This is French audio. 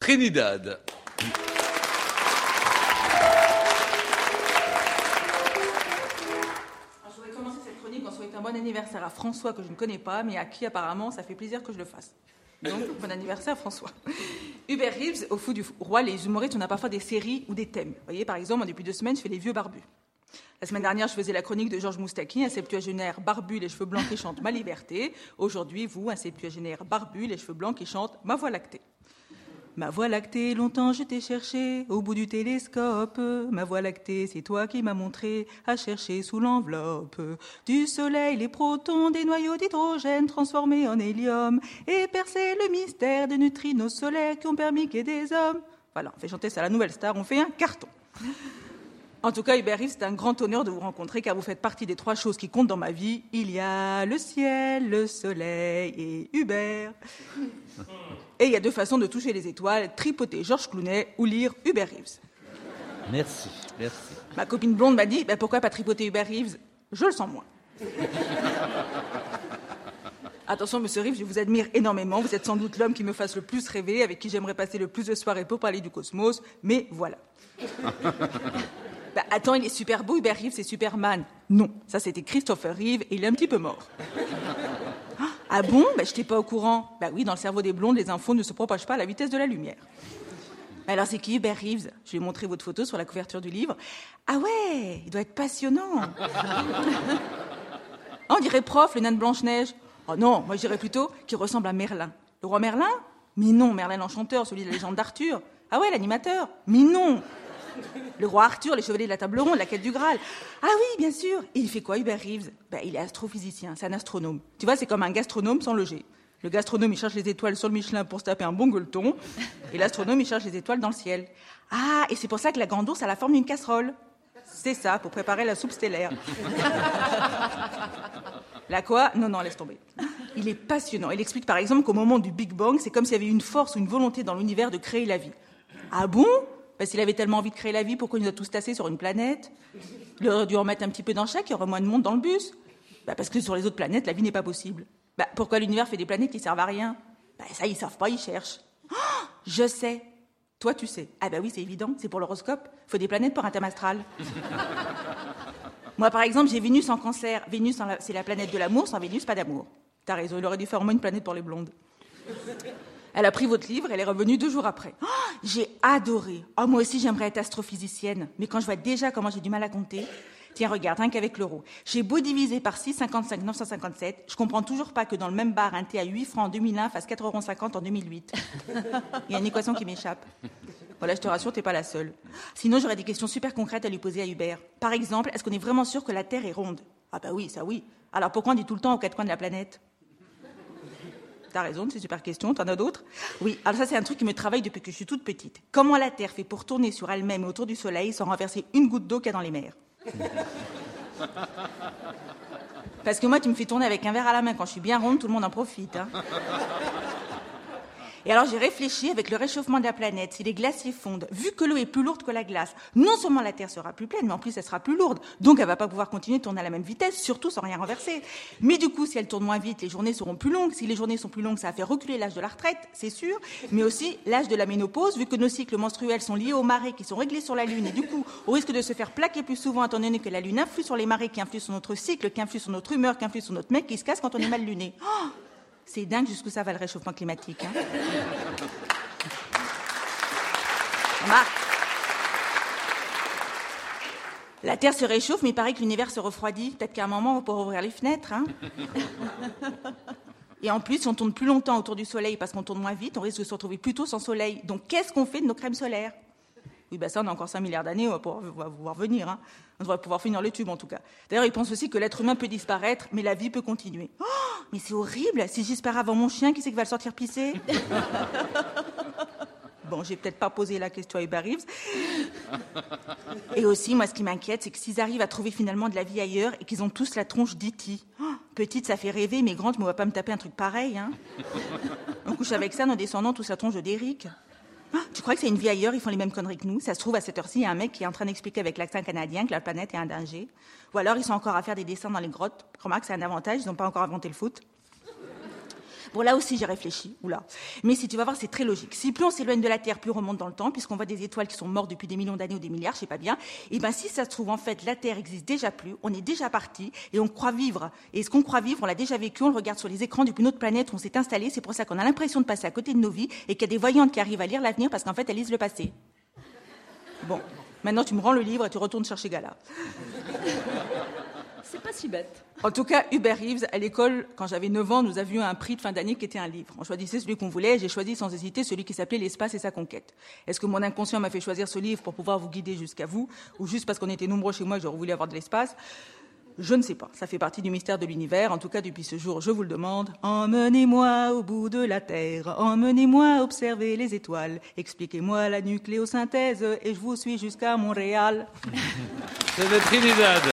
Trinidad. Je voudrais commencer cette chronique en souhaitant un bon anniversaire à François, que je ne connais pas, mais à qui apparemment ça fait plaisir que je le fasse. Donc, bon anniversaire François. Hubert Reeves, au Fou du Roi, les humoristes, on a parfois des séries ou des thèmes. Vous voyez, par exemple, moi, depuis 2 semaines, je fais les vieux barbus. La semaine dernière, je faisais la chronique de Georges Moustaki, un septuagénaire barbu, les cheveux blancs qui chante Ma liberté. Aujourd'hui, vous, un septuagénaire barbu, les cheveux blancs qui chante Ma voie lactée. Ma voie lactée, longtemps je t'ai cherché au bout du télescope. Ma voie lactée, c'est toi qui m'as montré à chercher sous l'enveloppe du soleil les protons des noyaux d'hydrogène transformés en hélium et percer le mystère des neutrinos solaires qui ont permis qu'il y ait des hommes. Voilà, on fait chanter ça à la Nouvelle Star, on fait un carton. En tout cas, Hubert Reeves, c'est un grand honneur de vous rencontrer car vous faites partie des 3 choses qui comptent dans ma vie. Il y a le ciel, le soleil et Hubert. Et il y a 2 façons de toucher les étoiles, tripoter Georges Clooney ou lire Hubert Reeves. Merci. Ma copine blonde m'a dit, pourquoi pas tripoter Hubert Reeves ? Je le sens moins. Attention, monsieur Reeves, je vous admire énormément. Vous êtes sans doute l'homme qui me fasse le plus rêver, avec qui j'aimerais passer le plus de soirées pour parler du cosmos, mais voilà. Attends, il est super beau, Hubert Reeves, c'est Superman. Non, ça c'était Christopher Reeve et il est un petit peu mort. Ah bon ? Je t'ai pas au courant. Oui, dans le cerveau des blondes, les infos ne se propagent pas à la vitesse de la lumière. Alors c'est qui Hubert Reeves ? Je lui ai montré votre photo sur la couverture du livre. Ah ouais, il doit être passionnant. On dirait prof, le nain de Blanche-Neige. Oh non, moi je dirais plutôt qu'il ressemble à Merlin. Le roi Merlin ? Mais non, Merlin l'enchanteur, celui de la légende d'Arthur. Ah ouais, l'animateur ? Mais non. Le roi Arthur, les chevaliers de la table ronde, la quête du Graal. Ah oui, bien sûr. Et il fait quoi, Hubert Reeves ? Il est astrophysicien, c'est un astronome. Tu vois, c'est comme un gastronome sans le G. Le gastronome, il cherche les étoiles sur le Michelin pour se taper un bon gueuleton. Et l'astronome, il cherche les étoiles dans le ciel. Ah, et c'est pour ça que la grande ours a la forme d'une casserole. C'est ça, pour préparer la soupe stellaire. La quoi ? Non, laisse tomber. Il est passionnant. Il explique par exemple qu'au moment du Big Bang, c'est comme s'il y avait une force ou une volonté dans l'univers de créer la vie. Ah bon ? S'il avait tellement envie de créer la vie, pourquoi il nous a tous tassés sur une planète ? Il aurait dû en mettre un petit peu dans chaque, il y aurait moins de monde dans le bus. Parce que sur les autres planètes, la vie n'est pas possible. Pourquoi l'univers fait des planètes qui servent à rien ? Ça, ils savent pas, ils cherchent. Oh, je sais. Toi, tu sais. Ah oui, c'est évident, c'est pour l'horoscope. Il faut des planètes pour un thème astral. Moi, par exemple, j'ai Vénus en Cancer. Vénus, c'est la planète de l'amour, sans Vénus, pas d'amour. T'as raison, il aurait dû faire au moins une planète pour les blondes. Elle a pris votre livre, elle est revenue 2 jours après. Oh, j'ai adoré. Oh, moi aussi, j'aimerais être astrophysicienne. Mais quand je vois déjà comment j'ai du mal à compter... Tiens, regarde, rien qu'avec l'euro. J'ai beau diviser par 6,55, 957, je comprends toujours pas que dans le même bar, un thé à 8 francs en 2001 fasse 4,50 € en 2008. Il y a une équation qui m'échappe. Voilà, je te rassure, t'es pas la seule. Sinon, j'aurais des questions super concrètes à lui poser à Hubert. Par exemple, est-ce qu'on est vraiment sûr que la Terre est ronde ? Ah oui, ça oui. Alors pourquoi on dit tout le temps aux 4 coins de la planète ? T'as raison, c'est une super question, t'en as d'autres ? Oui, alors ça c'est un truc qui me travaille depuis que je suis toute petite. Comment la Terre fait pour tourner sur elle-même et autour du Soleil sans renverser une goutte d'eau qu'il y a dans les mers ? Parce que moi tu me fais tourner avec un verre à la main, quand je suis bien ronde, tout le monde en profite. Et alors j'ai réfléchi avec le réchauffement de la planète, si les glaciers fondent, vu que l'eau est plus lourde que la glace, non seulement la Terre sera plus pleine, mais en plus elle sera plus lourde. Donc elle va pas pouvoir continuer de tourner à la même vitesse, surtout sans rien renverser. Mais du coup, si elle tourne moins vite, les journées seront plus longues. Si les journées sont plus longues, ça va faire reculer l'âge de la retraite, c'est sûr, mais aussi l'âge de la ménopause, vu que nos cycles menstruels sont liés aux marées qui sont réglées sur la Lune, et du coup, au risque de se faire plaquer plus souvent, étant donné que la Lune influe sur les marées, qui influent sur notre cycle, qui influent sur notre humeur, qui influent sur notre mec, qui se casse quand on est mal luné. Oh, c'est dingue jusqu'où ça va le réchauffement climatique. Remarque. La Terre se réchauffe, mais il paraît que l'univers se refroidit. Peut-être qu'à un moment, on va pouvoir ouvrir les fenêtres. Et en plus, si on tourne plus longtemps autour du Soleil parce qu'on tourne moins vite, on risque de se retrouver plus tôt sans Soleil. Donc, qu'est-ce qu'on fait de nos crèmes solaires ? Oui, ça, on a encore 5 milliards d'années, on va pouvoir venir. On devrait pouvoir finir le tube, en tout cas. D'ailleurs, ils pensent aussi que l'être humain peut disparaître, mais la vie peut continuer. Oh, mais c'est horrible. Si j'espère avant mon chien, qui c'est qui va le sortir pisser ? Bon, j'ai peut-être pas posé la question à Hubert Reeves. Et aussi, moi, ce qui m'inquiète, c'est que s'ils arrivent à trouver finalement de la vie ailleurs et qu'ils ont tous la tronche d'E.T. Oh, petite, ça fait rêver, mais grande, je ne vais pas me taper un truc pareil. On couche avec ça, nos descendants, tous la tronche de Derrick. Oh, tu crois que c'est une vie ailleurs, ils font les mêmes conneries que nous ? Ça se trouve, à cette heure-ci, il y a un mec qui est en train d'expliquer avec l'accent canadien que la planète est un danger. Ou alors, ils sont encore à faire des dessins dans les grottes. Remarque, c'est un avantage, ils n'ont pas encore inventé le foot. Bon, là aussi, j'ai réfléchi. Oula. Mais si tu vas voir, c'est très logique. Si plus on s'éloigne de la Terre, plus on remonte dans le temps, puisqu'on voit des étoiles qui sont mortes depuis des millions d'années ou des milliards, je sais pas bien. Et ben, si ça se trouve, en fait, la Terre existe déjà plus, on est déjà parti, et on croit vivre. Et ce qu'on croit vivre, on l'a déjà vécu, on le regarde sur les écrans depuis une autre planète où on s'est installé. C'est pour ça qu'on a l'impression de passer à côté de nos vies et qu'il y a des voyantes qui arrivent à lire l'avenir parce qu'en fait, elles lisent le passé. Bon. Maintenant, tu me rends le livre et tu retournes chercher Gala. C'est pas si bête. En tout cas, Hubert Reeves, à l'école, quand j'avais 9 ans, nous avions un prix de fin d'année qui était un livre. On choisissait celui qu'on voulait et j'ai choisi sans hésiter celui qui s'appelait L'espace et sa conquête. Est-ce que mon inconscient m'a fait choisir ce livre pour pouvoir vous guider jusqu'à vous ou juste parce qu'on était nombreux chez moi et que j'aurais voulu avoir de l'espace? Je ne sais pas. Ça fait partie du mystère de l'univers. En tout cas, depuis ce jour, je vous le demande. Emmenez-moi au bout de la Terre. Emmenez-moi observer les étoiles. Expliquez-moi la nucléosynthèse et je vous suis jusqu'à Montréal. C'est de Trinidad.